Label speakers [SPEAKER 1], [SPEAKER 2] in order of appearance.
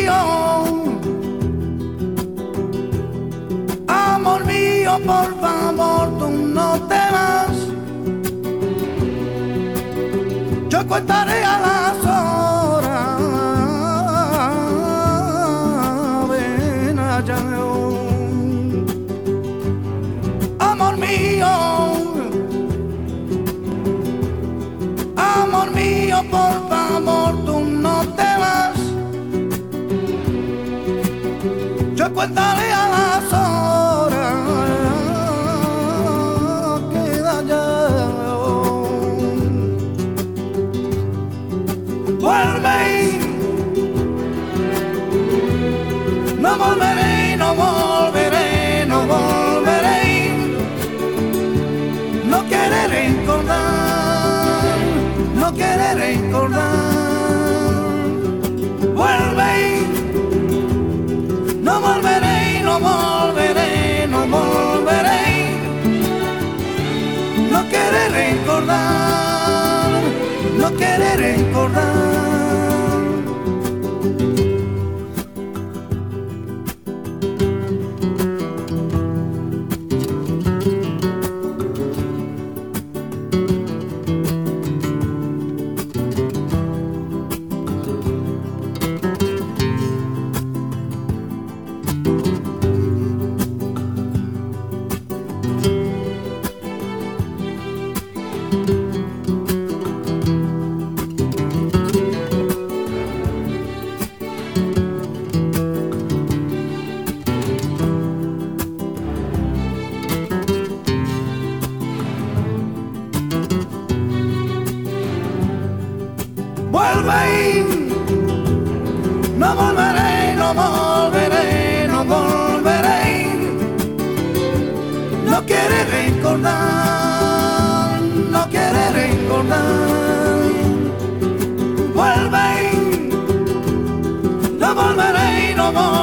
[SPEAKER 1] mío, por favor, tú no te vas. Yo contaré a las horas. Ven allá, amor mío, por favor, tú no te vas. Yo contaré a las horas. Queda ya. Vuelve, no volveré, no volveré, no volveré. No quiere recordar, no quiere recordar. Vuelve, no volveré, no volveré, no volveré. No quiere recordar, no quiere recordar. Vuelve, no volveré, no volveré, no volveré. No quiere recordar, no quiere recordar. Vuelve, no volveré, no volveré.